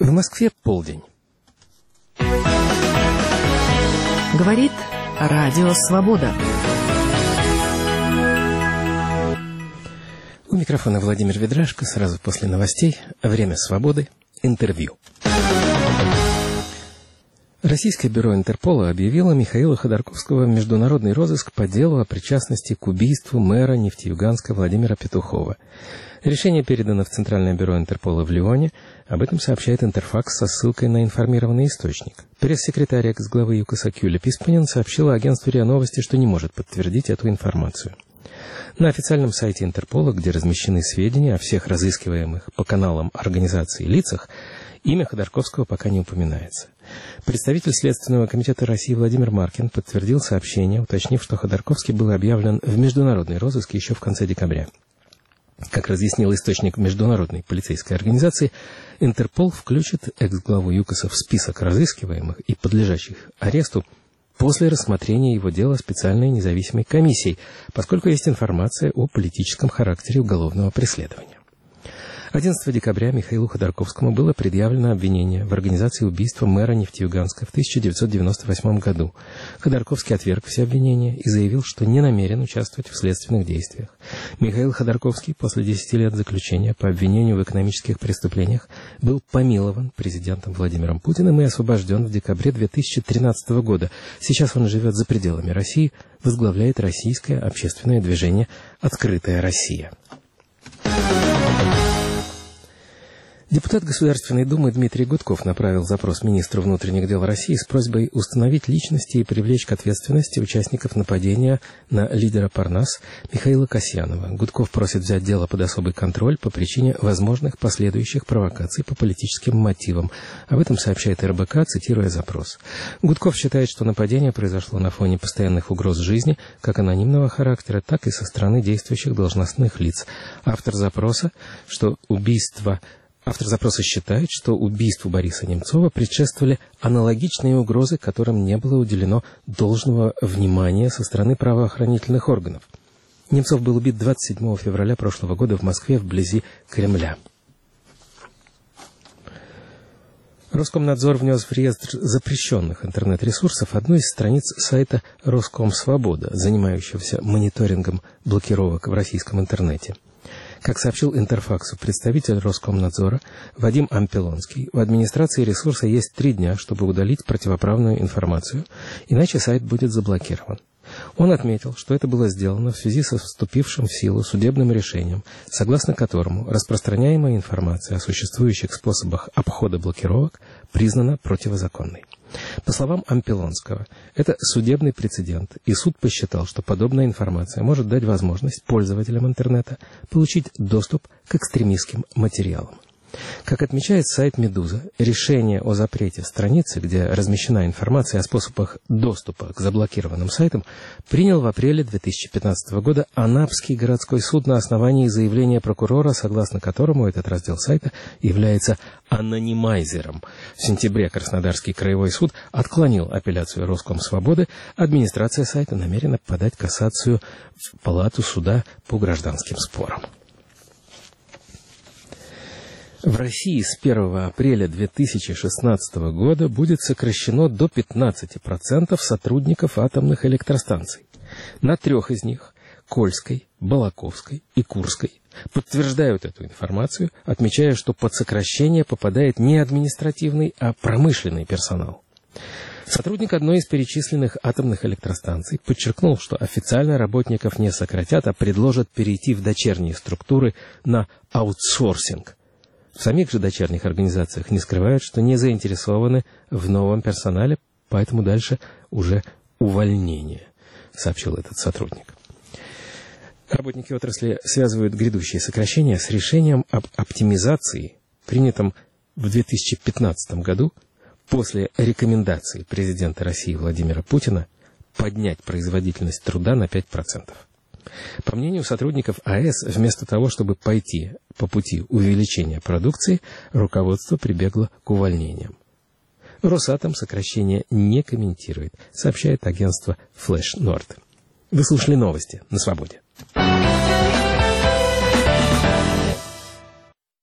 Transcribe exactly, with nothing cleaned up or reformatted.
В Москве полдень. Говорит Радио Свобода. У микрофона Владимир Ведрашко. Сразу после новостей «Время свободы». Интервью. Российское бюро Интерпола объявило Михаила Ходорковского в международный розыск по делу о причастности к убийству мэра Нефтеюганска Владимира Петухова. Решение передано в Центральное бюро Интерпола в Лионе. Об этом сообщает Интерфакс со ссылкой на информированный источник. Пресс-секретарь экс-главы ЮКОСа Кюля Писпанин сообщила агентству РИА Новости, что не может подтвердить эту информацию. На официальном сайте Интерпола, где размещены сведения о всех разыскиваемых по каналам организации лицах, имя Ходорковского пока не упоминается. Представитель Следственного комитета России Владимир Маркин подтвердил сообщение, уточнив, что Ходорковский был объявлен в международный розыск еще в конце декабря. Как разъяснил источник международной полицейской организации, Интерпол включит экс-главу ЮКОСа в список разыскиваемых и подлежащих аресту после рассмотрения его дела специальной независимой комиссией, поскольку есть информация о политическом характере уголовного преследования. одиннадцатого декабря Михаилу Ходорковскому было предъявлено обвинение в организации убийства мэра Нефтеюганска в тысяча девятьсот девяносто восьмом году. Ходорковский отверг все обвинения и заявил, что не намерен участвовать в следственных действиях. Михаил Ходорковский после десяти лет заключения по обвинению в экономических преступлениях был помилован президентом Владимиром Путиным и освобожден в декабре две тысячи тринадцатого года. Сейчас он живет за пределами России, возглавляет российское общественное движение «Открытая Россия». Депутат Государственной Думы Дмитрий Гудков направил запрос министру внутренних дел России с просьбой установить личности и привлечь к ответственности участников нападения на лидера Парнас Михаила Касьянова. Гудков просит взять дело под особый контроль по причине возможных последующих провокаций по политическим мотивам. Об этом сообщает эр бэ ка, цитируя запрос. Гудков считает, что нападение произошло на фоне постоянных угроз жизни, как анонимного характера, так и со стороны действующих должностных лиц. Автор запроса, что убийство... Автор запроса считает, что убийству Бориса Немцова предшествовали аналогичные угрозы, которым не было уделено должного внимания со стороны правоохранительных органов. Немцов был убит двадцать седьмого февраля прошлого года в Москве вблизи Кремля. Роскомнадзор внес в реестр запрещенных интернет-ресурсов одну из страниц сайта Роскомсвобода, занимающегося мониторингом блокировок в российском интернете. Как сообщил Интерфаксу представитель Роскомнадзора Вадим Ампелонский, в администрации ресурса есть три дня, чтобы удалить противоправную информацию, иначе сайт будет заблокирован. Он отметил, что это было сделано в связи со вступившим в силу судебным решением, согласно которому распространяемая информация о существующих способах обхода блокировок признана противозаконной. По словам Ампелонского, это судебный прецедент, и суд посчитал, что подобная информация может дать возможность пользователям интернета получить доступ к экстремистским материалам. Как отмечает сайт «Медуза», решение о запрете страницы, где размещена информация о способах доступа к заблокированным сайтам, принял в апреле две тысячи пятнадцатого года Анапский городской суд на основании заявления прокурора, согласно которому этот раздел сайта является анонимайзером. В сентябре Краснодарский краевой суд отклонил апелляцию Роскомсвободы. Администрация сайта намерена подать кассацию в Палату суда по гражданским спорам. В России с первого апреля две тысячи шестнадцатого года будет сокращено до пятнадцати процентов сотрудников атомных электростанций. На трех из них – Кольской, Балаковской и Курской – подтверждают эту информацию, отмечая, что под сокращение попадает не административный, а промышленный персонал. Сотрудник одной из перечисленных атомных электростанций подчеркнул, что официально работников не сократят, а предложат перейти в дочерние структуры на аутсорсинг. В самих же дочерних организациях не скрывают, что не заинтересованы в новом персонале, поэтому дальше уже увольнение, сообщил этот сотрудник. Работники отрасли связывают грядущие сокращения с решением об оптимизации, принятом в две тысячи пятнадцатом году после рекомендации президента России Владимира Путина поднять производительность труда на пять процентов. По мнению сотрудников АЭС, вместо того, чтобы пойти по пути увеличения продукции, руководство прибегло к увольнениям. Росатом сокращение не комментирует, сообщает агентство Flash Nord. Вы слушали новости на Свободе.